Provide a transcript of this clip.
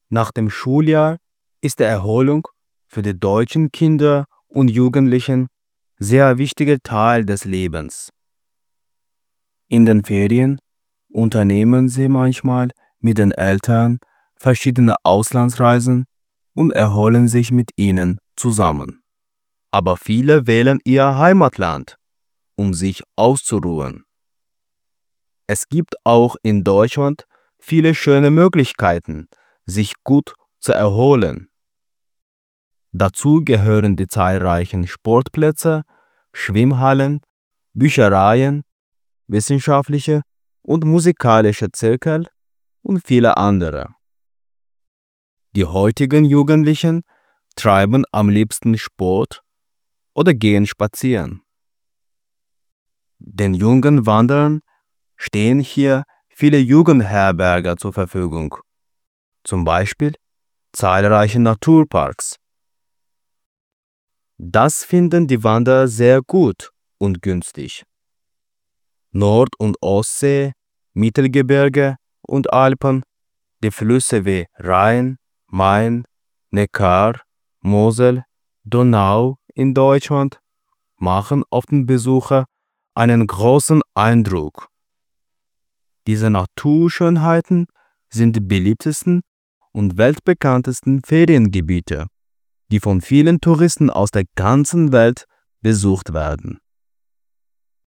Nach dem Schuljahr ist die Erholung für die deutschen Kinder und Jugendlichen sehr wichtiger Teil des Lebens. In den Ferien unternehmen sie manchmal mit den Eltern verschiedene Auslandsreisen und erholen sich mit ihnen zusammen. Aber viele wählen ihr Heimatland, um sich auszuruhen. Es gibt auch in Deutschland viele schöne Möglichkeiten, sich gut zu erholen. Dazu gehören die zahlreichen Sportplätze, Schwimmhallen, Büchereien, wissenschaftliche und musikalische Zirkel und viele andere. Die heutigen Jugendlichen treiben am liebsten Sport oder gehen spazieren. Den jungen Wanderern stehen hier viele Jugendherberge zur Verfügung, zum Beispiel zahlreiche Naturparks. Das finden die Wanderer sehr gut und günstig. Nord- und Ostsee, Mittelgebirge und Alpen, die Flüsse wie Rhein, Main, Neckar, Mosel, Donau in Deutschland machen auf den Besucher einen großen Eindruck. Diese Naturschönheiten sind die beliebtesten und weltbekanntesten Feriengebiete, die von vielen Touristen aus der ganzen Welt besucht werden.